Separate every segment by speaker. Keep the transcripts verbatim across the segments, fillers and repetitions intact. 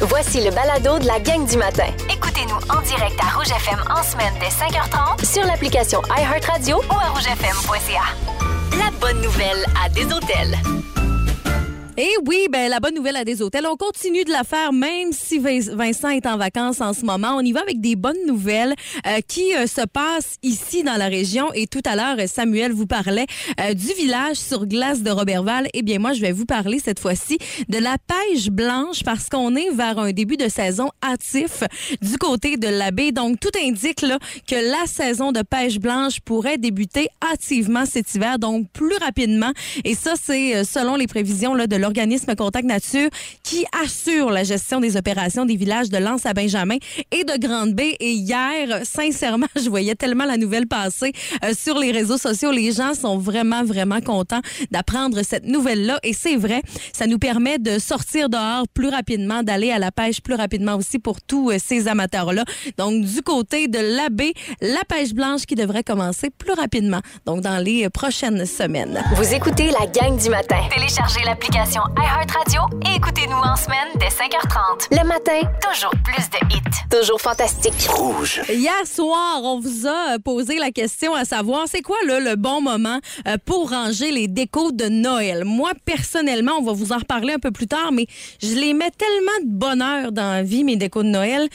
Speaker 1: Voici le balado de la gang du matin.
Speaker 2: Écoutez-nous en direct à Rouge F M en semaine dès cinq heures trente
Speaker 1: Sur l'application iHeartRadio
Speaker 2: ou à rouge f m point c a.
Speaker 1: La bonne nouvelle à des hôtels.
Speaker 3: Et oui, ben la bonne nouvelle à des hôtels, on continue de la faire même si Vincent est en vacances en ce moment. On y va avec des bonnes nouvelles euh, qui euh, se passent ici dans la région. Et tout à l'heure, Samuel vous parlait euh, du village sur glace de Roberval. Eh bien, moi, je vais vous parler cette fois-ci de la pêche blanche parce qu'on est vers un début de saison hâtif du côté de la baie. Donc, tout indique là, que la saison de pêche blanche pourrait débuter hâtivement cet hiver, donc plus rapidement. Et ça, c'est selon les prévisions là, de l'organisme Contact Nature qui assure la gestion des opérations des villages de L'Anse à Benjamin et de Grande-Baie. Et hier, sincèrement, je voyais tellement la nouvelle passer euh, sur les réseaux sociaux. Les gens sont vraiment, vraiment contents d'apprendre cette nouvelle-là. Et c'est vrai, ça nous permet de sortir dehors plus rapidement, d'aller à la pêche plus rapidement aussi pour tous euh, ces amateurs-là. Donc, du côté de la baie, la pêche blanche qui devrait commencer plus rapidement. Donc, dans les prochaines semaines.
Speaker 1: Vous écoutez la gang du matin.
Speaker 2: Téléchargez l'application iHeartRadio et écoutez-nous en semaine dès cinq heures trente.
Speaker 1: Le matin,
Speaker 2: toujours plus de hits.
Speaker 1: Toujours fantastique.
Speaker 4: Rouge.
Speaker 3: Hier soir, on vous a posé la question à savoir, c'est quoi là, le bon moment euh, pour ranger les décos de Noël? Moi, personnellement, on va vous en reparler un peu plus tard, mais je les mets tellement de bonheur dans la vie, mes décos de Noël,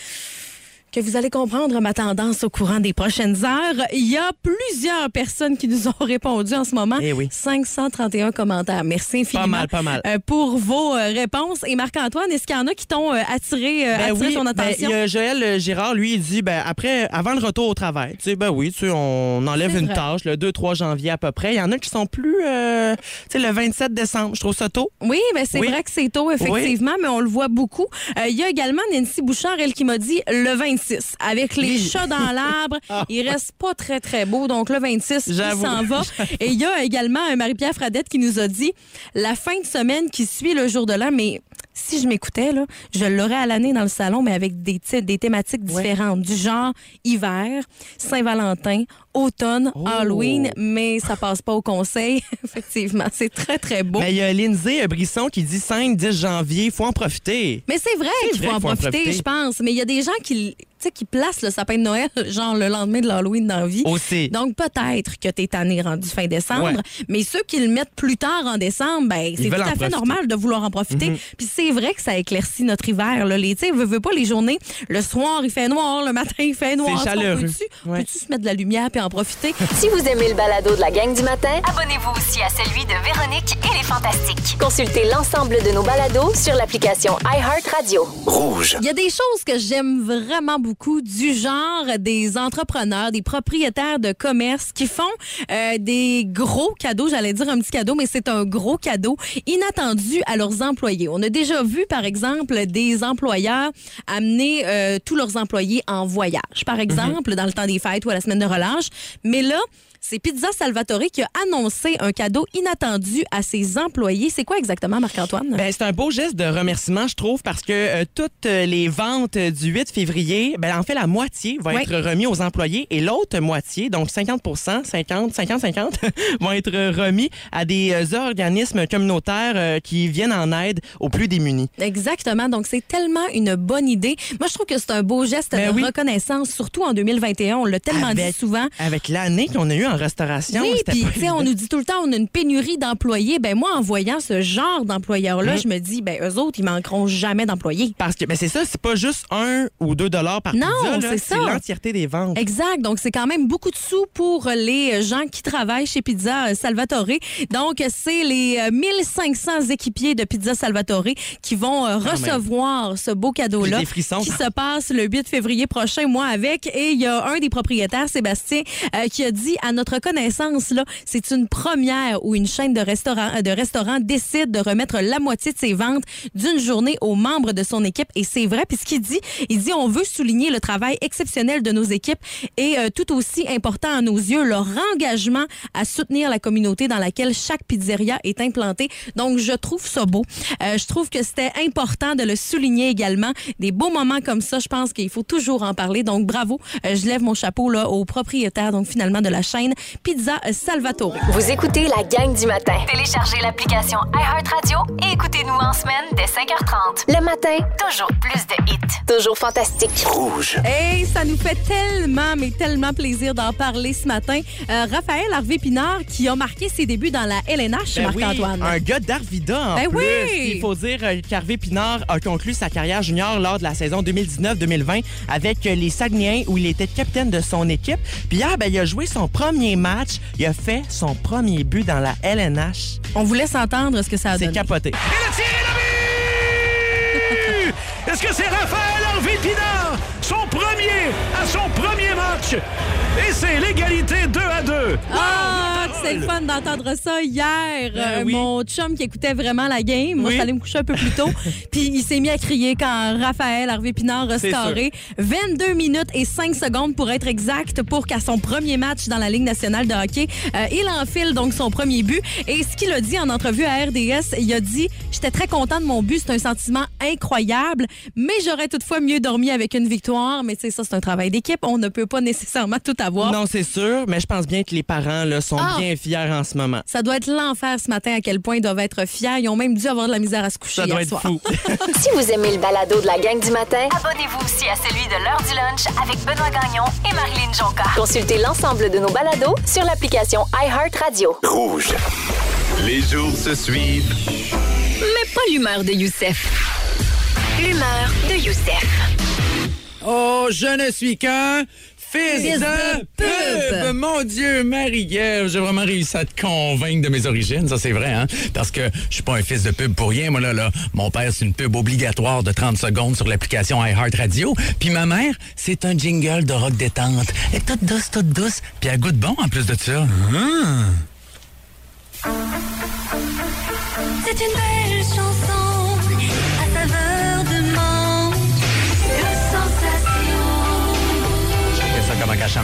Speaker 3: que vous allez comprendre ma tendance au courant des prochaines heures. Il y a plusieurs personnes qui nous ont répondu en ce moment.
Speaker 5: Eh oui.
Speaker 3: cinq cent trente et un commentaires. Merci infiniment.
Speaker 5: Pas mal, pas mal.
Speaker 3: Euh, pour vos euh, réponses. Et Marc-Antoine, est-ce qu'il y en a qui t'ont euh, attiré, euh,
Speaker 5: Ben
Speaker 3: attiré
Speaker 5: oui,
Speaker 3: ton
Speaker 5: ben,
Speaker 3: attention?
Speaker 5: il y a Joël Girard, lui, il dit, ben après, avant le retour au travail, tu sais, ben oui, tu sais, on enlève
Speaker 3: C'est
Speaker 5: une
Speaker 3: vrai.
Speaker 5: tâche le deux trois janvier à peu près. Il y en a qui sont plus, euh, tu sais, le vingt-sept décembre. Je trouve ça tôt.
Speaker 3: Oui, ben c'est
Speaker 5: Oui.
Speaker 3: vrai que c'est tôt, effectivement, mais on le voit beaucoup. Euh, Il y a également Nancy Bouchard, elle, qui m'a dit le vingt-six. Avec les
Speaker 5: Oui.
Speaker 3: chats dans l'arbre,
Speaker 5: Ah,
Speaker 3: il reste pas très, très beau. Donc, le vingt-six, il
Speaker 5: J'avoue.
Speaker 3: s'en va. Et il y a également euh, Marie-Pierre Fradette qui nous a dit la fin de semaine qui suit le jour de l'an, mais si je m'écoutais, là, je l'aurais à l'année dans le salon, mais avec des, thé- des thématiques différentes, du genre hiver, Saint-Valentin, automne,
Speaker 5: Oh.
Speaker 3: Halloween, mais ça passe pas au conseil. Effectivement, c'est très, très beau.
Speaker 5: Mais il y a Lindsay Brisson qui dit cinq dix janvier, il faut en profiter.
Speaker 3: Mais c'est vrai
Speaker 5: C'est
Speaker 3: qu'il
Speaker 5: vrai
Speaker 3: faut en
Speaker 5: qu'il faut en
Speaker 3: profiter,
Speaker 5: profiter.
Speaker 3: je pense. Mais il y a des gens qui, tu sais, qui placent le sapin de Noël, genre le lendemain de l'Halloween dans la vie.
Speaker 5: Aussi.
Speaker 3: Donc, peut-être que t'es tanné rendu fin décembre.
Speaker 5: Ouais.
Speaker 3: Mais ceux qui le mettent plus tard en décembre, ben, c'est tout
Speaker 5: veulent
Speaker 3: à
Speaker 5: en
Speaker 3: fait
Speaker 5: profiter.
Speaker 3: normal de vouloir en profiter. Puis c'est vrai que ça éclaircit notre hiver, là. Les, tu sais, veux, veux pas les journées. Le soir, il fait noir. Le matin, il fait noir.
Speaker 5: C'est
Speaker 3: Tu sais,
Speaker 5: chaleureux.
Speaker 3: Peux-tu,
Speaker 5: Ouais.
Speaker 3: peux-tu se mettre de la lumière puis en profiter?
Speaker 1: Si vous aimez le balado de la gang du matin,
Speaker 2: Abonnez-vous aussi à celui de Véronique et les Fantastiques.
Speaker 1: consultez l'ensemble de nos balados sur l'application iHeartRadio.
Speaker 4: Rouge.
Speaker 3: Il y a des choses que j'aime vraiment beaucoup, du genre des entrepreneurs, des propriétaires de commerce qui font euh, des gros cadeaux, j'allais dire un petit cadeau, mais c'est un gros cadeau inattendu à leurs employés. On a déjà vu, par exemple, des employeurs amener euh, tous leurs employés en voyage, par exemple, dans le temps des fêtes ou à la semaine de relâche. Mais là, c'est Pizza Salvatore qui a annoncé un cadeau inattendu à ses employés. C'est quoi exactement, Marc-Antoine?
Speaker 5: Ben, c'est un beau geste de remerciement, je trouve, parce que euh, toutes les ventes du huit février, ben, en fait, la moitié va
Speaker 3: Oui.
Speaker 5: être remis aux employés et l'autre moitié, donc cinquante cinquante, cinquante cinquante, vont être remis à des euh, organismes communautaires euh, qui viennent en aide aux plus démunis.
Speaker 3: Exactement. Donc, c'est tellement une bonne idée. Moi, je trouve que c'est un beau geste
Speaker 5: Ben
Speaker 3: de
Speaker 5: oui.
Speaker 3: reconnaissance, surtout en deux mille vingt et un. On l'a tellement
Speaker 5: Avec-
Speaker 3: dit souvent.
Speaker 5: Avec l'année qu'on a eue en restauration,
Speaker 3: Oui,
Speaker 5: c'était
Speaker 3: puis
Speaker 5: pas
Speaker 3: tu sais, on
Speaker 5: évident.
Speaker 3: nous dit tout le temps, on a une pénurie d'employés. Ben moi, en voyant ce genre d'employeurs-là,
Speaker 5: Mm.
Speaker 3: je me dis, ben eux autres, ils manqueront jamais d'employés.
Speaker 5: Parce que ben, c'est ça, c'est pas juste un ou deux dollars par
Speaker 3: Non,
Speaker 5: pizza, là,
Speaker 3: c'est
Speaker 5: c'est
Speaker 3: ça.
Speaker 5: l'entièreté des ventes.
Speaker 3: Exact. Donc, c'est quand même beaucoup de sous pour les gens qui travaillent chez Pizza Salvatore. Donc, c'est les euh, mille cinq cents équipiers de Pizza Salvatore qui vont euh,
Speaker 5: Quand
Speaker 3: recevoir ce beau cadeau-là.
Speaker 5: J'ai des frissons.
Speaker 3: Qui se passe le huit février prochain, moi avec. Et il y a un des propriétaires, Sébastien, euh, qui a dit, à notre connaissance, là, c'est une première où une chaîne de restaurants de restaurants décide de remettre la moitié de ses ventes d'une journée aux membres de son équipe. Et c'est vrai. Puis ce qu'il dit, il dit, on veut souligner le travail exceptionnel de nos équipes et euh, tout aussi important à nos yeux, leur engagement à soutenir la communauté dans laquelle chaque pizzeria est implantée. Donc, je trouve ça beau. Euh, je trouve que c'était important de le souligner également. Des beaux moments comme ça, je pense qu'il faut toujours en parler. Donc, bravo. Euh, je lève mon chapeau là aux propriétaires, donc finalement, de la chaîne chaîne Pizza Salvatore.
Speaker 1: Vous écoutez la gang du matin.
Speaker 2: Téléchargez l'application iHeartRadio et écoutez-nous en semaine dès cinq heures trente.
Speaker 1: Le matin,
Speaker 2: Toujours plus de hits.
Speaker 1: toujours fantastique.
Speaker 3: Hey, ça nous fait tellement, mais tellement plaisir d'en parler ce matin. Euh, Raphaël Harvey-Pinard qui a marqué ses débuts dans la L N H,
Speaker 5: Ben oui,
Speaker 3: Marc-Antoine.
Speaker 5: un gars d'Arvida en
Speaker 3: Ben
Speaker 5: plus.
Speaker 3: oui.
Speaker 5: Il faut dire euh, qu'Harvey Pinard a conclu sa carrière junior lors de la saison deux mille dix-neuf deux mille vingt avec euh, les Saguenayens où il était capitaine de son équipe. Puis hier, ben, il a joué son premier match. Il a fait son premier but dans la L N H.
Speaker 3: On vous laisse entendre ce que ça a
Speaker 5: C'est
Speaker 3: donné.
Speaker 5: capoté.
Speaker 4: Et le tir est le but! Est-ce que c'est Raphaël Harvey-Pinard? Son premier à son premier match. Et c'est l'égalité deux à deux.
Speaker 3: Ah, c'est le fun d'entendre ça hier.
Speaker 5: Ben
Speaker 3: Euh,
Speaker 5: oui.
Speaker 3: Mon chum qui écoutait vraiment la game, moi,
Speaker 5: Oui.
Speaker 3: je suis allée me coucher un peu plus tôt, puis il s'est mis à crier quand Raphaël Harvey-Pinard a
Speaker 5: C'est
Speaker 3: scoré. vingt-deux minutes et cinq secondes pour être exact pour qu'à son premier match dans la Ligue nationale de hockey, euh, il enfile donc son premier but. Et ce qu'il a dit en entrevue à R D S, il a dit « J'étais très content de mon but, c'est un sentiment incroyable, mais j'aurais toutefois mieux dormi avec une victoire. » Mais tu sais, ça, c'est un travail d'équipe. On ne peut pas nécessairement tout avoir.
Speaker 5: Non, c'est sûr, mais je pense bien que les parents là, sont
Speaker 3: Ah.
Speaker 5: bien fiers en ce moment.
Speaker 3: Ça doit être l'enfer ce matin à quel point ils doivent être fiers. Ils ont même dû avoir de la misère à se coucher
Speaker 5: Ça doit
Speaker 3: hier
Speaker 5: être
Speaker 3: soir.
Speaker 5: fou.
Speaker 1: Si vous aimez le balado de la gang du matin,
Speaker 2: Abonnez-vous aussi à celui de l'heure du lunch avec Benoît Gagnon et Marilyn Jonca.
Speaker 1: consultez l'ensemble de nos balados sur l'application iHeartRadio.
Speaker 6: Les jours se suivent.
Speaker 2: Mais pas l'humeur de Youssef. L'humeur de Youssef.
Speaker 7: Oh, je ne suis qu'un fils,
Speaker 3: Fils
Speaker 7: de,
Speaker 3: de
Speaker 7: pub.
Speaker 3: pub.
Speaker 7: Mon Dieu, Marie-Ève, j'ai vraiment réussi à te convaincre de mes origines, ça c'est vrai, hein? Parce que je suis pas un fils de pub pour rien, moi là, là. Mon père, c'est une pub obligatoire de trente secondes sur l'application iHeartRadio. Puis ma mère, c'est un jingle de rock détente. Elle est toute douce, toute douce. Puis elle goûte bon en plus de ça. Hum.
Speaker 8: C'est une belle chanson à saveur de menthe, de sensation.
Speaker 7: Checkez ça comment elle chante.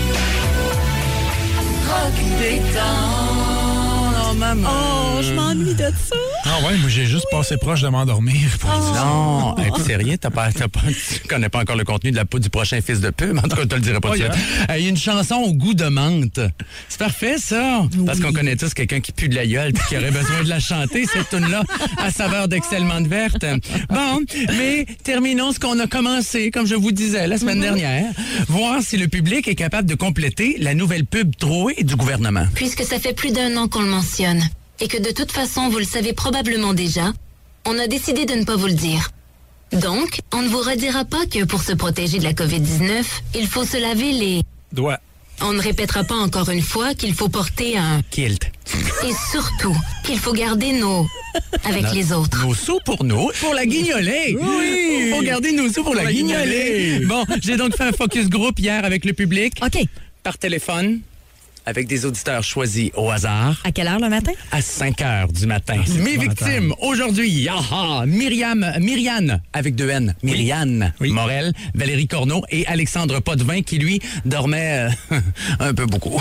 Speaker 8: Rock détente.
Speaker 7: Oh, maman.
Speaker 3: Oh, je m'ennuie de ça.
Speaker 4: Ah ouais, moi j'ai juste passé proche de m'endormir. Pour dire.
Speaker 7: Non, hey, t'es sérieux? T'as pas, t'as pas, tu connais pas encore le contenu de la, du prochain fils de pub. En tout cas, je te le dirai pas
Speaker 4: Oh,
Speaker 7: tout de
Speaker 4: yeah.
Speaker 7: suite. Hey, une chanson au goût de menthe. C'est parfait, ça. Parce qu'on connaît tous quelqu'un qui pue de la gueule et qui aurait besoin de la chanter, cette tune-là, à saveur d'Excel menthe verte. Bon, mais terminons ce qu'on a commencé, comme je vous disais la semaine dernière. Voir si le public est capable de compléter la nouvelle pub trouée du gouvernement.
Speaker 8: Puisque ça fait plus d'un an qu'on le mentionne, et que de toute façon vous le savez probablement déjà, on a décidé de ne pas vous le dire. Donc, on ne vous redira pas que pour se protéger de la covid dix-neuf, il faut se laver les...
Speaker 4: Doigt.
Speaker 8: On ne répétera pas encore une fois qu'il faut porter un...
Speaker 7: Kilt.
Speaker 8: Et surtout, qu'il faut garder nos... avec les autres.
Speaker 7: Nos sous pour nous, pour la guignolée. Oui. Faut garder nos sous pour, la,
Speaker 5: la
Speaker 7: guignolée.
Speaker 5: guignolée.
Speaker 7: Bon, j'ai donc fait un focus group hier avec le public.
Speaker 3: OK.
Speaker 7: Par téléphone, avec des auditeurs choisis au hasard,
Speaker 3: À quelle heure le matin?
Speaker 7: à cinq heures du matin. Mes
Speaker 4: épouvantable.
Speaker 7: victimes, aujourd'hui, aha, Myriam, Myriane, avec deux N, Myriane
Speaker 4: Oui.
Speaker 7: Morel, Valérie Corneau et Alexandre Potvin, qui, lui, dormait euh, un peu beaucoup.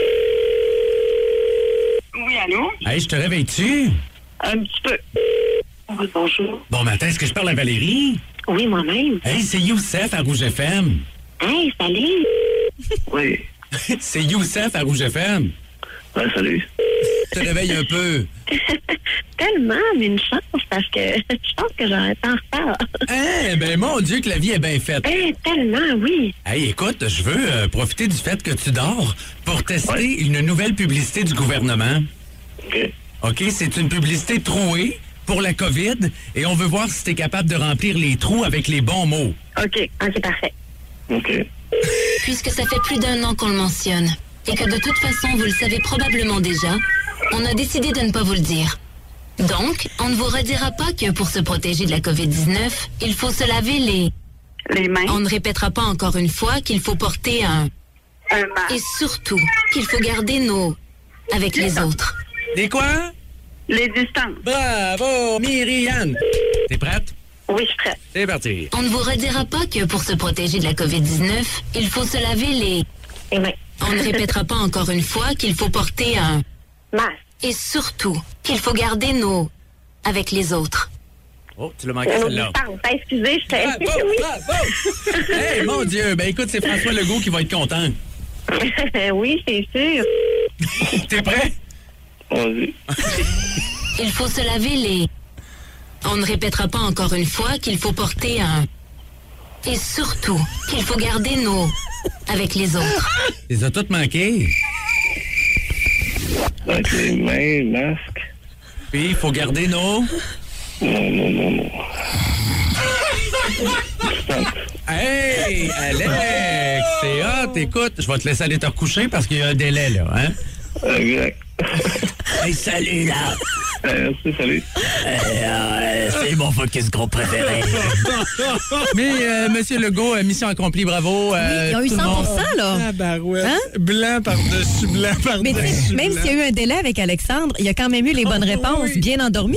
Speaker 9: Oui, allô?
Speaker 7: Hey, je te réveille-tu?
Speaker 9: Un petit peu. Oui, bonjour.
Speaker 7: Bon matin, est-ce que je parle à Valérie?
Speaker 9: Oui, moi-même.
Speaker 7: Hey, c'est Youssef à Rouge F M.
Speaker 9: Hey, salut. Oui.
Speaker 7: C'est Youssef à Rouge F M.
Speaker 9: Ouais, salut.
Speaker 7: Je te réveille un peu.
Speaker 9: Tellement, mais une chance, parce que je pense que j'aurais été en retard.
Speaker 7: Eh ben mon Dieu que la vie est bien faite.
Speaker 9: Eh, tellement, oui.
Speaker 7: Hey, écoute, je veux euh, profiter du fait que tu dors pour tester une nouvelle publicité du gouvernement.
Speaker 9: OK.
Speaker 7: OK, c'est une publicité trouée pour la COVID et on veut voir si tu es capable de remplir les trous avec les bons mots.
Speaker 9: OK. Ah, c'est parfait. OK.
Speaker 8: Puisque ça fait plus d'un an qu'on le mentionne, et que de toute façon vous le savez probablement déjà, on a décidé de ne pas vous le dire. Donc, on ne vous redira pas que pour se protéger de la covid dix-neuf, il faut se laver les...
Speaker 9: Les mains.
Speaker 8: On ne répétera pas encore une fois qu'il faut porter un...
Speaker 9: Un masque.
Speaker 8: Et surtout, qu'il faut garder nos... avec les autres.
Speaker 7: Des quoi?
Speaker 9: Les distances.
Speaker 7: Bravo, Myriane. T'es prête?
Speaker 9: Oui, je suis prête.
Speaker 7: C'est parti.
Speaker 8: On ne vous redira pas que pour se protéger de la covid dix-neuf, il faut se laver les...
Speaker 9: Les mains.
Speaker 8: On ne répétera pas encore une fois qu'il faut porter un...
Speaker 9: Masque.
Speaker 8: Et surtout, qu'il faut garder nos... avec les autres.
Speaker 7: Oh, tu l'as manqué
Speaker 9: Nos
Speaker 7: celle-là.
Speaker 9: distances. Ah, excusez, je fais...
Speaker 7: Bravo,
Speaker 9: Oui.
Speaker 7: bravo. Hey, mon Dieu. Ben écoute, c'est François Legault qui va être content.
Speaker 9: Oui, c'est sûr.
Speaker 7: T'es prêt?
Speaker 10: Vas-y.
Speaker 8: Il faut se laver les... On ne répétera pas encore une fois qu'il faut porter un... Et surtout, qu'il faut garder nos... avec les autres.
Speaker 7: Les a toutes manquées.
Speaker 10: Avec les mains, masque.
Speaker 7: Puis, il faut garder nos...
Speaker 10: Non, non, non, non.
Speaker 7: Hey, Alex, c'est hot. Écoute, je vais te laisser aller te recoucher parce qu'il y a un délai, là, hein?
Speaker 10: Exact.
Speaker 7: Hey, salut, là.
Speaker 10: Euh, merci, salut.
Speaker 7: Euh, c'est mon focus gros préféré. Mais, euh, Monsieur Legault, euh, mission accomplie, bravo. Euh,
Speaker 3: Oui, ils ont eu
Speaker 7: tout le
Speaker 3: cent pour
Speaker 7: monde-
Speaker 3: cent, là.
Speaker 11: Ah, barouette.
Speaker 3: Hein?
Speaker 11: Blanc par-dessus blanc
Speaker 3: Mais tu sais,
Speaker 11: par-dessus
Speaker 3: même
Speaker 11: blanc.
Speaker 3: s'il y a eu un délai avec Alexandre, il y a quand même eu les bonnes
Speaker 11: Oh,
Speaker 3: réponses,
Speaker 11: oui.
Speaker 3: bien endormies.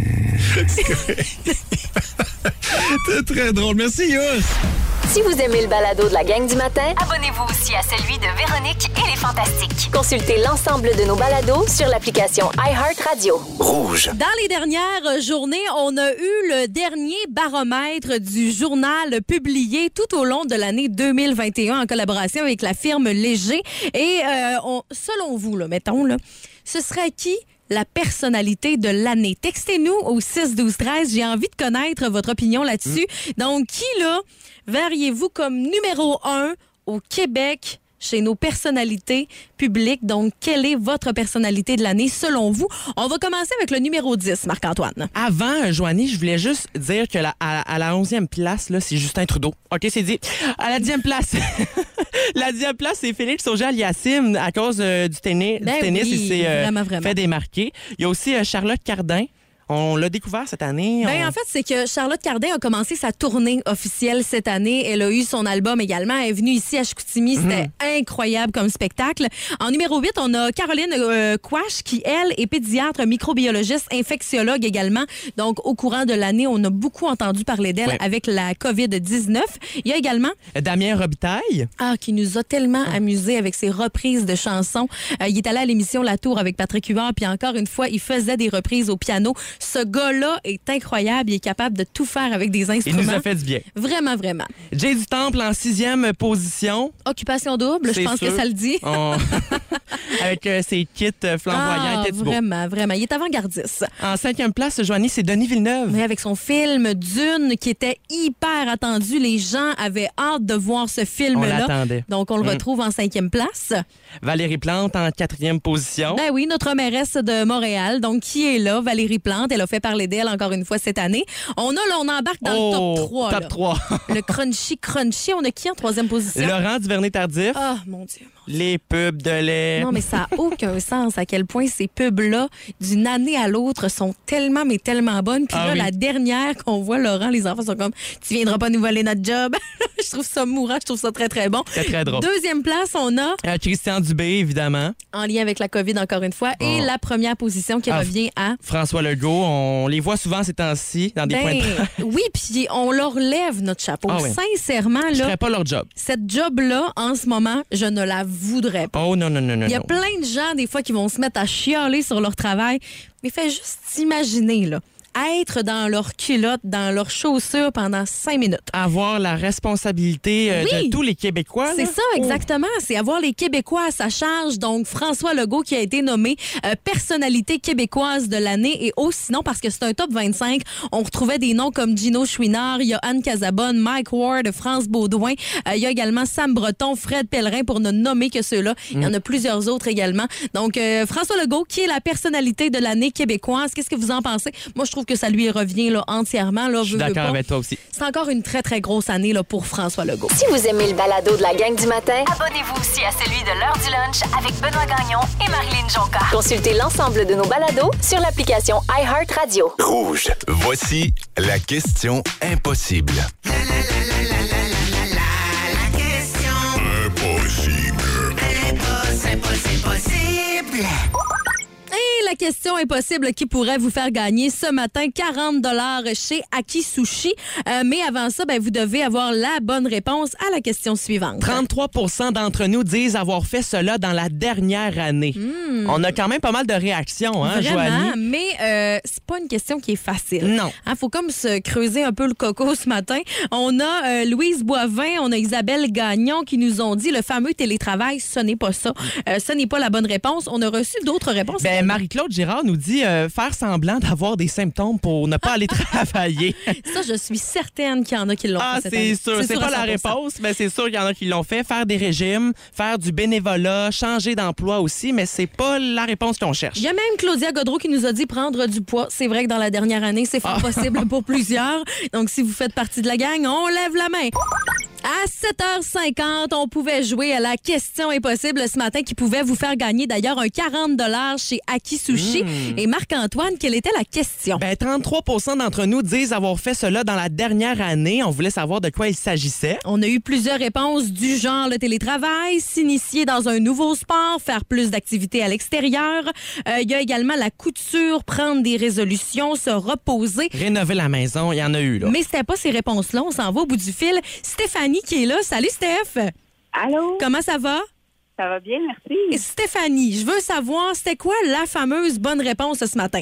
Speaker 11: C'est très drôle. Merci, Yous.
Speaker 1: Si vous aimez le balado de la gang du matin,
Speaker 2: Abonnez-vous aussi à celui de Véronique et les Fantastiques.
Speaker 1: consultez l'ensemble de nos balados sur l'application iHeartRadio.
Speaker 6: Rouge.
Speaker 3: Dans les dernières journées, on a eu le dernier baromètre du journal publié tout au long de l'année deux mille vingt et un en collaboration avec la firme Léger. Et euh, on, selon vous, là, mettons, là, ce serait qui la personnalité de l'année? Textez-nous au six douze treize. J'ai envie de connaître votre opinion là-dessus. Donc, qui, là, verriez-vous comme numéro un au Québec chez nos personnalités publiques? Donc, quelle est votre personnalité de l'année selon vous? On va commencer avec le numéro dix, Marc-Antoine.
Speaker 5: Avant, Joanie, je voulais juste dire que la, à, à la onzième place, là, c'est Justin Trudeau. OK, c'est dit. À la dixième place, la dixième place, c'est Félix Auger-Aliassime à cause euh, du tennis.
Speaker 3: Ben
Speaker 5: du tennis,
Speaker 3: oui,
Speaker 5: il s'est euh,
Speaker 3: vraiment, vraiment.
Speaker 5: fait démarquer. Il y a aussi euh, Charlotte Cardin. On l'a découvert cette année.
Speaker 3: Ben,
Speaker 5: on-
Speaker 3: en fait, c'est que Charlotte Cardin a commencé sa tournée officielle cette année. Elle a eu son album également. Elle est venue ici à Chicoutimi. C'était incroyable comme spectacle. En numéro huit, on a Caroline euh, Quash, qui, elle, est pédiatre, microbiologiste, infectiologue également. Donc, au courant de l'année, on a beaucoup entendu parler d'elle
Speaker 5: Ouais.
Speaker 3: avec la covid dix-neuf. Il y a également
Speaker 5: Damien Robitaille.
Speaker 3: Ah, qui nous a tellement amusés avec ses reprises de chansons. Euh, il est allé à l'émission La Tour avec Patrick Huard, puis encore une fois, il faisait des reprises au piano. Ce gars-là est incroyable. Il est capable de tout faire avec des
Speaker 5: Il
Speaker 3: instruments.
Speaker 5: nous a fait du bien.
Speaker 3: Vraiment, vraiment.
Speaker 5: Jay du Temple en sixième position.
Speaker 3: Occupation double, je
Speaker 5: C'est
Speaker 3: pense
Speaker 5: sûr.
Speaker 3: que ça le dit.
Speaker 5: On- Avec euh, ses kits euh, flamboyants.
Speaker 3: Ah,
Speaker 5: était beau.
Speaker 3: vraiment, vraiment. Il est avant-gardiste.
Speaker 5: En cinquième place, Joanie, c'est Denis Villeneuve.
Speaker 3: Mais avec son film Dune, qui était hyper attendu, les gens avaient hâte de voir ce
Speaker 5: On
Speaker 3: film-là.
Speaker 5: l'attendait.
Speaker 3: Donc, on le
Speaker 5: Mm.
Speaker 3: retrouve en cinquième place.
Speaker 5: Valérie Plante en quatrième position.
Speaker 3: Ben oui, notre mairesse de Montréal, donc qui est là, Valérie Plante. Elle a fait parler d'elle encore une fois cette année. On a, là, on embarque dans
Speaker 5: Oh,
Speaker 3: le top trois.
Speaker 5: top
Speaker 3: là.
Speaker 5: trois.
Speaker 3: Le crunchy crunchy. On a qui en troisième position?
Speaker 5: Laurent Duvernay-Tardif.
Speaker 3: Ah, mon Dieu.
Speaker 5: Les pubs de lait.
Speaker 3: Non, mais ça n'a aucun sens à quel point ces pubs-là, d'une année à l'autre, sont tellement, mais tellement bonnes. Puis
Speaker 5: Ah
Speaker 3: là,
Speaker 5: oui.
Speaker 3: la dernière qu'on voit, Laurent, les enfants sont comme « Tu viendras pas nous voler notre job. » Je trouve ça mourant, je trouve ça très, très bon.
Speaker 5: C'est très drôle.
Speaker 3: Deuxième place, on a,
Speaker 5: Euh, Christian Dubé, évidemment.
Speaker 3: en lien avec la COVID encore une fois, et
Speaker 5: Oh.
Speaker 3: la première position qui
Speaker 5: Ah,
Speaker 3: revient à...
Speaker 5: François Legault, on les voit souvent ces temps-ci dans des
Speaker 3: Ben,
Speaker 5: points de presse.
Speaker 3: oui, puis on leur lève notre chapeau.
Speaker 5: Ah oui.
Speaker 3: Sincèrement,
Speaker 5: Je
Speaker 3: là,
Speaker 5: ferais pas leur job.
Speaker 3: cette job-là, en ce moment, je ne la voudrais pas.
Speaker 5: Oh non, non, non, non.
Speaker 3: Il y a
Speaker 5: non.
Speaker 3: plein de gens, des fois, qui vont se mettre à chialer sur leur travail. Mais fais juste imaginer, là, être dans leurs culottes, dans leurs chaussures pendant cinq minutes.
Speaker 5: Avoir la responsabilité euh,
Speaker 3: Oui.
Speaker 5: de tous les Québécois.
Speaker 3: C'est
Speaker 5: là.
Speaker 3: ça, exactement. C'est avoir les Québécois à sa charge. Donc, François Legault qui a été nommé euh, personnalité québécoise de l'année. Et aussi, sinon, parce que c'est un top vingt-cinq, on retrouvait des noms comme Gino Chouinard, il y a Anne Casabonne, Mike Ward, France Baudouin. Euh, il y a également Sam Breton, Fred Pellerin, pour ne nommer que ceux-là. Il y en a plusieurs autres également. Donc, euh, François Legault, qui est la personnalité de l'année québécoise. Qu'est-ce que vous en pensez? Moi, je trouve que ça lui revient là, entièrement. Là,
Speaker 5: Je suis
Speaker 3: veux, veux
Speaker 5: d'accord
Speaker 3: pas.
Speaker 5: avec toi aussi.
Speaker 3: C'est encore une très, très grosse année là, pour François Legault.
Speaker 1: Si vous aimez le balado de la gang du matin,
Speaker 2: Abonnez-vous aussi à celui de l'heure du lunch avec Benoît Gagnon et Marilyn Jonca.
Speaker 1: consultez l'ensemble de nos balados sur l'application iHeartRadio.
Speaker 6: Rouge. Voici la question impossible. Impossible.
Speaker 3: Et la La question impossible qui pourrait vous faire gagner ce matin quarante dollars chez Aki Sushi. Euh, mais avant ça, ben, vous devez avoir la bonne réponse à la question suivante.
Speaker 5: trente-trois pour cent d'entre nous disent avoir fait cela dans la dernière année.
Speaker 3: Mmh.
Speaker 5: On a quand même pas mal de réactions, hein,
Speaker 3: Vraiment,
Speaker 5: Joanie?
Speaker 3: mais euh, c'est pas une question qui est facile.
Speaker 5: Non.
Speaker 3: Hein, faut comme se creuser un peu le coco ce matin. On a euh, Louise Boivin, on a Isabelle Gagnon qui nous ont dit le fameux télétravail, ce n'est pas ça. Euh, ce n'est pas la bonne réponse. On a reçu d'autres réponses.
Speaker 5: Ben, Marie-Claude Girard nous dit euh, faire semblant d'avoir des symptômes pour ne pas aller travailler.
Speaker 3: Ça, je suis certaine qu'il y en a qui l'ont
Speaker 5: Ah,
Speaker 3: fait. cette
Speaker 5: c'est
Speaker 3: année.
Speaker 5: sûr. C'est
Speaker 3: sûr
Speaker 5: pas
Speaker 3: à
Speaker 5: la
Speaker 3: cent pour cent.
Speaker 5: réponse, mais c'est sûr qu'il y en a qui l'ont fait. Faire des régimes, faire du bénévolat, changer d'emploi aussi, mais c'est pas la réponse qu'on cherche.
Speaker 3: Il y a même Claudia Godreau qui nous a dit prendre du poids. C'est vrai que dans la dernière année, c'est fort
Speaker 5: Ah.
Speaker 3: possible pour plusieurs. Donc, si vous faites partie de la gang, on lève la main. À sept heures cinquante, on pouvait jouer à la question impossible ce matin qui pouvait vous faire gagner d'ailleurs un quarante dollars chez Aki Sushi.
Speaker 5: Mmh.
Speaker 3: Et Marc-Antoine, quelle était la question?
Speaker 5: Ben, trente-trois pour cent d'entre nous disent avoir fait cela dans la dernière année. On voulait savoir de quoi il s'agissait.
Speaker 3: On a eu plusieurs réponses du genre le télétravail, s'initier dans un nouveau sport, faire plus d'activités à l'extérieur. Euh, il y a également la couture, prendre des résolutions, se reposer.
Speaker 5: Rénover la maison, il y en a eu, là.
Speaker 3: Mais c'était pas ces réponses-là. On s'en va au bout du fil. Stéphanie qui est là. Salut, Steph.
Speaker 9: Allô?
Speaker 3: Comment ça va?
Speaker 9: Ça va bien, merci.
Speaker 3: Et Stéphanie, je veux savoir, c'était quoi la fameuse bonne réponse ce matin?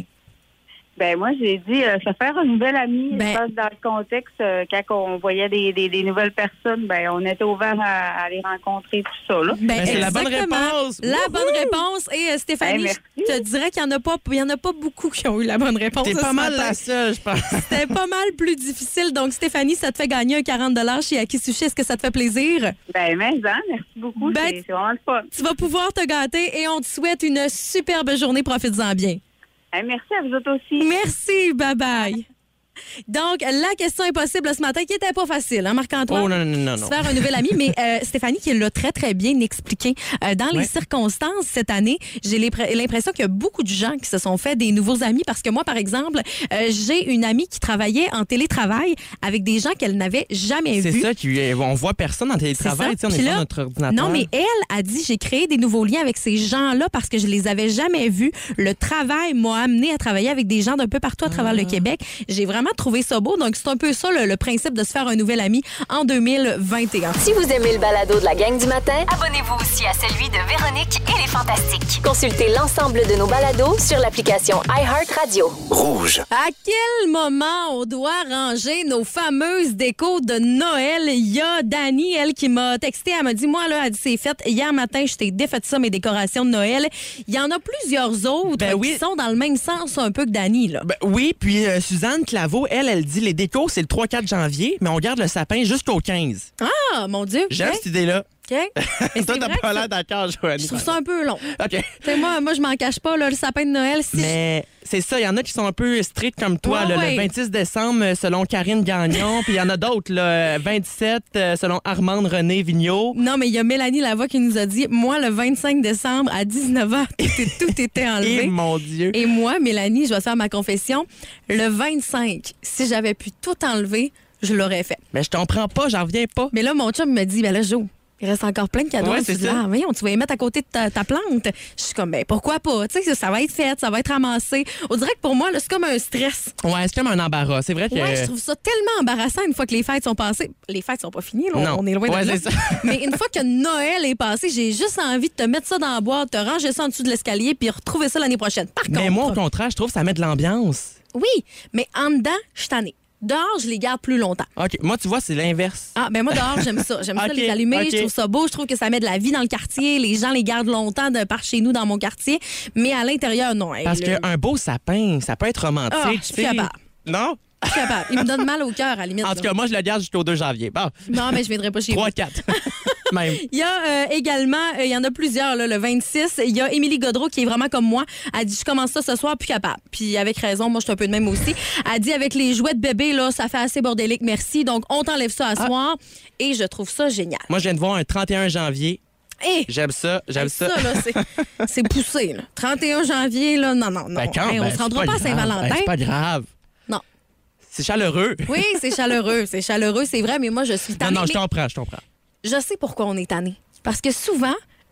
Speaker 9: Ben moi, j'ai dit euh, se faire un nouvel ami.
Speaker 3: Ben-
Speaker 9: Je pense dans le contexte, euh, quand on voyait des, des, des nouvelles personnes, ben on était ouvert à, à les rencontrer, tout ça. Là.
Speaker 3: Ben,
Speaker 5: c'est la bonne
Speaker 3: exactement.
Speaker 5: réponse.
Speaker 3: La
Speaker 5: Wouhou!
Speaker 3: bonne réponse. Et euh, Stéphanie,
Speaker 9: Ben,
Speaker 3: je te dirais qu'il n'y en a pas, il y en a pas beaucoup qui ont eu la bonne réponse.
Speaker 5: T'es
Speaker 3: ce
Speaker 5: pas mal
Speaker 3: matin.
Speaker 5: la seule, je pense.
Speaker 3: C'était pas mal plus difficile. Donc, Stéphanie, ça te fait gagner un quarante dollars chez Aki Sushi. Est-ce que ça te fait plaisir?
Speaker 9: Ben, mais, hein, merci beaucoup.
Speaker 3: Ben,
Speaker 9: c'est, c'est vraiment le fun.
Speaker 3: Tu vas pouvoir te gâter et on te souhaite une superbe journée. Profites-en bien.
Speaker 9: Hey, merci à vous autres aussi.
Speaker 3: Merci. Bye-bye. Donc, la question impossible ce matin, qui était pas facile, hein, Marc-Antoine?
Speaker 5: Oh non, non, non, non.
Speaker 3: Se faire un nouvel ami, mais euh, Stéphanie qui l'a très, très bien expliqué. Euh, dans les
Speaker 5: Ouais.
Speaker 3: circonstances cette année, j'ai l'impré- l'impression qu'il y a beaucoup de gens qui se sont fait des nouveaux amis parce que moi, par exemple, euh, j'ai une amie qui travaillait en télétravail avec des gens qu'elle n'avait jamais
Speaker 5: C'est
Speaker 3: vus.
Speaker 5: ça, qui, on voit personne en télétravail, tu sais, on
Speaker 3: Puis
Speaker 5: est
Speaker 3: là,
Speaker 5: sur notre ordinateur.
Speaker 3: Non, mais elle a dit, j'ai créé des nouveaux liens avec ces gens-là parce que je les avais jamais vus. Le travail m'a amené à travailler avec des gens d'un peu partout à travers
Speaker 5: Ah.
Speaker 3: le Québec. J'ai vraiment trouvé ça beau. Donc, c'est un peu ça le, le principe de se faire un nouvel ami en deux mille vingt et un.
Speaker 1: Si vous aimez le balado de la gang du matin,
Speaker 2: Abonnez-vous aussi à celui de Véronique et les Fantastiques.
Speaker 1: consultez l'ensemble de nos balados sur l'application iHeartRadio.
Speaker 6: Rouge.
Speaker 3: À quel moment on doit ranger nos fameuses décos de Noël? Il y a Dani, elle, qui m'a texté. Elle m'a dit, moi, là, elle dit, c'est fait. Hier matin, je t'ai défait ça, mes décorations de Noël. Il y en a plusieurs autres
Speaker 5: Ben oui.
Speaker 3: qui sont dans le même sens un peu que Dani, là.
Speaker 5: Ben oui, puis euh, Suzanne Claveau, elle, elle dit les décos, c'est le trois quatre janvier, mais on garde le sapin jusqu'au quinze.
Speaker 3: Ah, mon Dieu.
Speaker 5: J'aime
Speaker 3: OK.
Speaker 5: cette idée-là.
Speaker 3: OK. Mais
Speaker 5: Toi,
Speaker 3: c'est
Speaker 5: t'as
Speaker 3: vrai
Speaker 5: pas
Speaker 3: que
Speaker 5: l'air
Speaker 3: ça-
Speaker 5: d'accord, Joanie.
Speaker 3: je trouve ça un peu long.
Speaker 5: OK.
Speaker 3: Tu sais, moi, moi, je m'en cache pas, là, le sapin de Noël. Si
Speaker 5: Mais c'est ça, il y en a qui sont un peu stricts comme toi.
Speaker 3: Ouais,
Speaker 5: là,
Speaker 3: ouais.
Speaker 5: Le vingt-six décembre, euh, selon Karine Gagnon, puis il y en a d'autres, le vingt-sept, euh, selon Armande René Vigneault.
Speaker 3: Non, mais il y a Mélanie Lavoie qui nous a dit, moi, le vingt-cinq décembre, à dix-neuf heures, tout, est- tout était enlevé.
Speaker 5: Et mon Dieu.
Speaker 3: Et moi, Mélanie, je vais faire ma confession, le vingt-cinq, si j'avais pu tout enlever, je l'aurais fait.
Speaker 5: Mais je t'en prends pas, j'en reviens pas.
Speaker 3: Mais là, mon chum me dit, ben là, Jo, il reste encore plein de cadeaux.
Speaker 5: Ouais,
Speaker 3: Je
Speaker 5: c'est
Speaker 3: dis,
Speaker 5: ça.
Speaker 3: ah, voyons, tu vas les mettre à côté de ta, ta plante. Je suis comme, ben pourquoi pas? Tu sais, ça va être fait, ça va être ramassé. On dirait que pour moi, là, c'est comme un stress.
Speaker 5: Ouais, c'est comme un embarras. C'est vrai que.
Speaker 3: Ouais, je trouve ça tellement embarrassant une fois que les fêtes sont passées. Les fêtes sont pas finies, là,
Speaker 5: Non.
Speaker 3: on est loin
Speaker 5: Ouais,
Speaker 3: de là.
Speaker 5: c'est ça.
Speaker 3: Mais une fois que Noël est passé, j'ai juste envie de te mettre ça dans la boîte, te ranger ça en dessous de l'escalier, puis retrouver ça l'année prochaine. Par
Speaker 5: Mais
Speaker 3: contre,
Speaker 5: moi, au contraire, je trouve que ça met de l'ambiance.
Speaker 3: oui, mais en dedans, je suis tannée. Dehors, je les garde plus longtemps.
Speaker 5: OK. Moi, tu vois, c'est l'inverse.
Speaker 3: Ah, ben moi, dehors, j'aime ça. J'aime ça
Speaker 5: Ok,
Speaker 3: les allumer.
Speaker 5: ok.
Speaker 3: Je trouve ça beau. Je trouve que ça met de la vie dans le quartier. Les gens les gardent longtemps de par chez nous, dans mon quartier. Mais à l'intérieur, non. Hey,
Speaker 5: Parce
Speaker 3: le-
Speaker 5: qu'un beau sapin, ça peut être romantique.
Speaker 3: Ah,
Speaker 5: tu
Speaker 3: je suis
Speaker 5: sais.
Speaker 3: capable.
Speaker 5: Non?
Speaker 3: Je suis capable. Il me donne mal au cœur, à la limite.
Speaker 5: En
Speaker 3: là.
Speaker 5: tout cas, moi, je le garde jusqu'au deux janvier. Bon,
Speaker 3: Non, mais je viendrai pas chez vous.
Speaker 5: trois quatre. Même.
Speaker 3: Il y a euh, également, euh, il y en a plusieurs, là, le vingt-six. Il y a Émilie Godreau qui est vraiment comme moi. Elle dit, je commence ça ce soir, plus capable. Puis avec raison, moi, je suis un peu de même aussi. Elle dit, avec les jouets de bébé, là, ça fait assez bordélique, merci. Donc, on t'enlève ça à soir. Et je trouve ça génial.
Speaker 5: Moi, je viens de voir un trente et un janvier.
Speaker 3: Et
Speaker 5: J'aime ça, j'aime ça.
Speaker 3: là, c'est, c'est poussé. Là. trente et un janvier, là, non, non, non.
Speaker 5: Ben, quand,
Speaker 3: Hey, on
Speaker 5: ben,
Speaker 3: se
Speaker 5: c'est
Speaker 3: rendra pas à
Speaker 5: grave.
Speaker 3: Saint-Valentin.
Speaker 5: Ben, c'est pas grave.
Speaker 3: Non.
Speaker 5: C'est chaleureux.
Speaker 3: Oui, c'est chaleureux. C'est chaleureux, c'est vrai, mais moi, je suis
Speaker 5: Non,
Speaker 3: tannée.
Speaker 5: non, je
Speaker 3: Mais
Speaker 5: comprends, je comprends.
Speaker 3: je sais pourquoi on est tanné. Parce que souvent,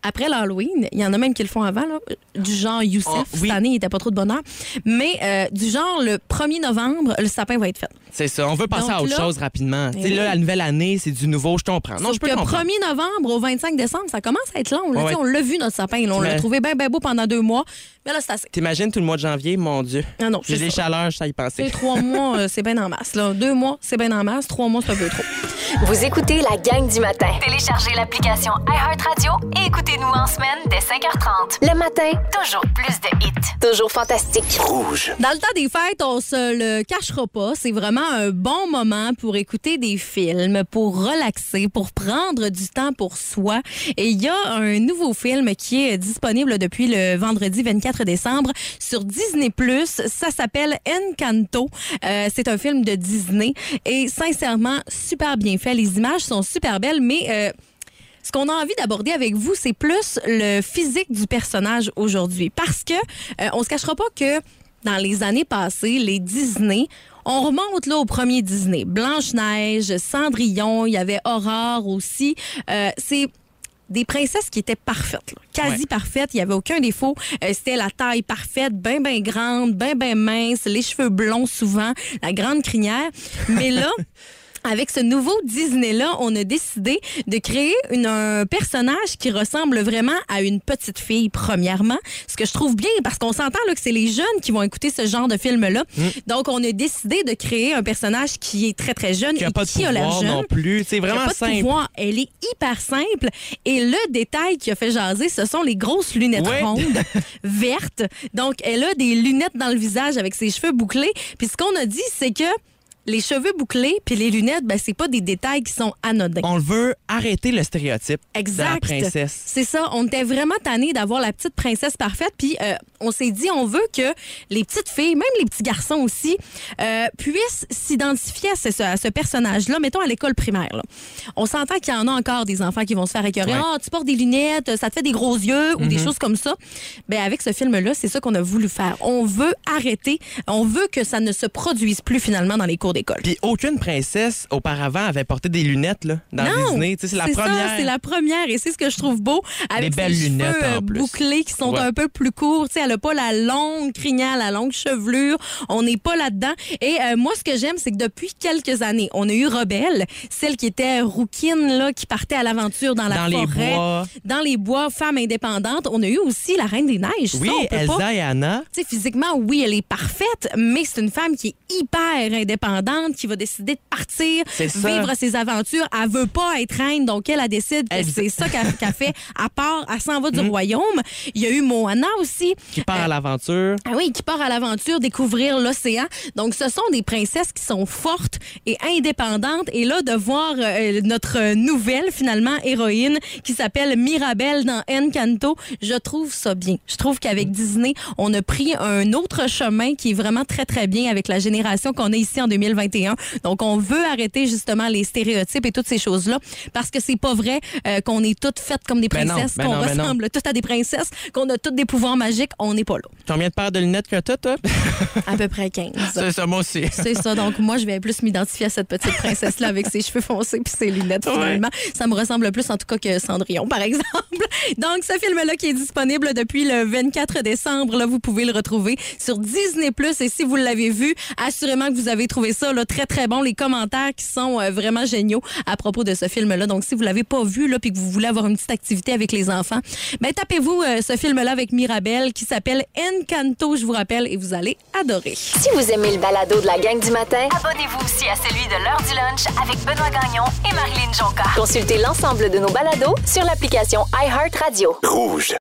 Speaker 3: après l'Halloween, il y en a même qui le font avant, là, du genre Youssef.
Speaker 5: Oh, oui.
Speaker 3: Cette année, il n'était pas trop de bonheur. Mais euh, du genre, le premier novembre, le sapin va être fait.
Speaker 5: C'est ça. On veut passer
Speaker 3: Donc
Speaker 5: à autre
Speaker 3: là,
Speaker 5: chose rapidement. Tu sais,
Speaker 3: oui.
Speaker 5: là, la nouvelle année, c'est du nouveau, je comprends. Non,
Speaker 3: Sauf
Speaker 5: je peux
Speaker 3: que
Speaker 5: comprendre.
Speaker 3: premier novembre au vingt-cinq décembre, ça commence à être long. Là.
Speaker 5: Ouais.
Speaker 3: On l'a vu, notre sapin. Là. On l'a
Speaker 5: Mais-
Speaker 3: trouvé bien, bien beau pendant deux mois. Mais là, c'est assez.
Speaker 5: T'imagines tout le mois de janvier, mon Dieu.
Speaker 3: Ah non,
Speaker 5: J'ai
Speaker 3: c'est
Speaker 5: des
Speaker 3: ça.
Speaker 5: chaleurs, ça y penser.
Speaker 3: C'est trois mois, euh, c'est bien en masse. Là. Deux mois, c'est bien en masse. Trois mois, c'est un peu trop.
Speaker 1: Vous écoutez la gang du matin.
Speaker 2: Téléchargez l'application iHeartRadio et écoutez-nous en semaine dès cinq heures trente.
Speaker 1: Le matin,
Speaker 2: Toujours plus de hits.
Speaker 1: toujours fantastique.
Speaker 6: Rouge.
Speaker 3: Dans le temps des fêtes, on se le cachera pas. C'est vraiment un bon moment pour écouter des films, pour relaxer, pour prendre du temps pour soi. Et il y a un nouveau film qui est disponible depuis le vendredi vingt-quatre décembre sur Disney plus. Ça s'appelle Encanto. Euh, c'est un film de Disney et sincèrement, super bien fait. Les images sont super belles, mais... Euh, ce qu'on a envie d'aborder avec vous, c'est plus le physique du personnage aujourd'hui. Parce que euh, on se cachera pas que dans les années passées, les Disney, on remonte là au premier Disney. Blanche-Neige, Cendrillon, il y avait Aurore aussi. Euh, c'est des princesses qui étaient parfaites, là. Quasi
Speaker 5: Ouais.
Speaker 3: parfaites, il n'y avait aucun défaut. Euh, c'était la taille parfaite, bien, bien grande, bien, bien mince, les cheveux blonds souvent, la grande crinière. Mais là... Avec ce nouveau Disney-là, on a décidé de créer une, un personnage qui ressemble vraiment à une petite fille, premièrement. Ce que je trouve bien, parce qu'on s'entend là, que c'est les jeunes qui vont écouter ce genre de film-là.
Speaker 5: Mm.
Speaker 3: Donc, on a décidé de créer un personnage qui est très, très jeune
Speaker 5: Qui
Speaker 3: et
Speaker 5: n'a pas de
Speaker 3: qui a l'air
Speaker 5: pouvoir
Speaker 3: jeune.
Speaker 5: non plus. C'est
Speaker 3: Elle a
Speaker 5: vraiment
Speaker 3: pas de
Speaker 5: simple.
Speaker 3: pouvoir. Elle est hyper simple. Et le détail qui a fait jaser, ce sont les grosses lunettes
Speaker 5: Ouais.
Speaker 3: rondes, vertes. Donc, elle a des lunettes dans le visage avec ses cheveux bouclés. Puis ce qu'on a dit, c'est que les cheveux bouclés puis les lunettes, ben c'est pas des détails qui sont anodins.
Speaker 5: On veut arrêter le stéréotype
Speaker 3: Exact.
Speaker 5: de la princesse.
Speaker 3: C'est ça. On était vraiment tannés d'avoir la petite princesse parfaite. Puis euh, on s'est dit, on veut que les petites filles, même les petits garçons aussi, euh, puissent s'identifier à ce, à ce personnage-là. Mettons à l'école primaire. Là. On s'entend qu'il y en a encore des enfants qui vont se faire écœurer.
Speaker 5: Ouais.
Speaker 3: Ah, tu portes des lunettes, ça te fait des gros yeux ou des choses comme ça. Ben avec ce film-là, c'est ça qu'on a voulu faire. On veut arrêter. On veut que ça ne se produise plus finalement dans les cours d'école.
Speaker 5: Puis aucune princesse auparavant avait porté des lunettes là, dans
Speaker 3: Non,
Speaker 5: Disney. Tu sais, c'est la
Speaker 3: ça,
Speaker 5: première.
Speaker 3: c'est la première et c'est ce que je trouve beau. Avec
Speaker 5: Des belles
Speaker 3: ses
Speaker 5: lunettes,
Speaker 3: cheveux,
Speaker 5: en
Speaker 3: euh,
Speaker 5: plus.
Speaker 3: bouclés qui sont
Speaker 5: Ouais.
Speaker 3: un peu plus courts. Tu sais, elle n'a pas la longue crinière, la longue chevelure. On n'est pas là-dedans. Et euh, moi, ce que j'aime, c'est que depuis quelques années, on a eu Rebelle, celle qui était rouquine, là, qui partait à l'aventure dans la
Speaker 5: Dans les
Speaker 3: forêt.
Speaker 5: bois.
Speaker 3: Dans les bois, femme indépendante. On a eu aussi la Reine des Neiges.
Speaker 5: Oui,
Speaker 3: Ça, on peut
Speaker 5: Elsa
Speaker 3: pas-
Speaker 5: et Anna.
Speaker 3: Tu sais, physiquement, oui, elle est parfaite, mais c'est une femme qui est hyper indépendante, qui va décider de partir,
Speaker 5: C'est ça.
Speaker 3: vivre ses aventures. Elle veut pas être reine, donc elle, elle décide que
Speaker 5: Exa-
Speaker 3: c'est ça qu'elle qu'elle fait. À part, elle s'en va du royaume. Il y a eu Moana aussi.
Speaker 5: Qui part à l'aventure.
Speaker 3: Ah oui, qui part à l'aventure découvrir l'océan. Donc, ce sont des princesses qui sont fortes et indépendantes. Et là, de voir euh, notre nouvelle, finalement, héroïne, qui s'appelle Mirabelle dans Encanto, je trouve ça bien. Je trouve qu'avec Disney, on a pris un autre chemin qui est vraiment très, très bien avec la génération qu'on a ici en deux mille vingt et un. Donc, on veut arrêter justement les stéréotypes et toutes ces choses-là parce que c'est pas vrai euh, qu'on est toutes faites comme des
Speaker 5: Ben non,
Speaker 3: princesses,
Speaker 5: ben
Speaker 3: qu'on
Speaker 5: non, ben non.
Speaker 3: ressemble toutes à des princesses, qu'on a toutes des pouvoirs magiques. On n'est pas là.
Speaker 5: Combien de paires de lunettes que t'as, toi?
Speaker 3: À peu près quinze.
Speaker 5: C'est ça, moi aussi.
Speaker 3: C'est ça. Donc, moi, je vais plus m'identifier à cette petite princesse-là avec ses cheveux foncés puis ses lunettes, finalement. Ça me ressemble plus, en tout cas, que Cendrillon, par exemple. Donc, ce film-là qui est disponible depuis le vingt-quatre décembre, là, vous pouvez le retrouver sur Disney plus. Et si vous l'avez vu, assurément que vous avez trouvé ça là, très, très bon. Les commentaires qui sont euh, vraiment géniaux à propos de ce film-là. Donc, si vous l'avez pas vu là, puis que vous voulez avoir une petite activité avec les enfants, ben tapez-vous euh, ce film-là avec Mirabelle qui s'appelle Encanto, je vous rappelle, et vous allez adorer.
Speaker 1: Si vous aimez le balado de la gang du matin,
Speaker 2: Abonnez-vous aussi à celui de l'heure du lunch avec Benoît Gagnon et Marilyn Jonca.
Speaker 1: consultez l'ensemble de nos balados sur l'application iHeartRadio.
Speaker 6: Rouge.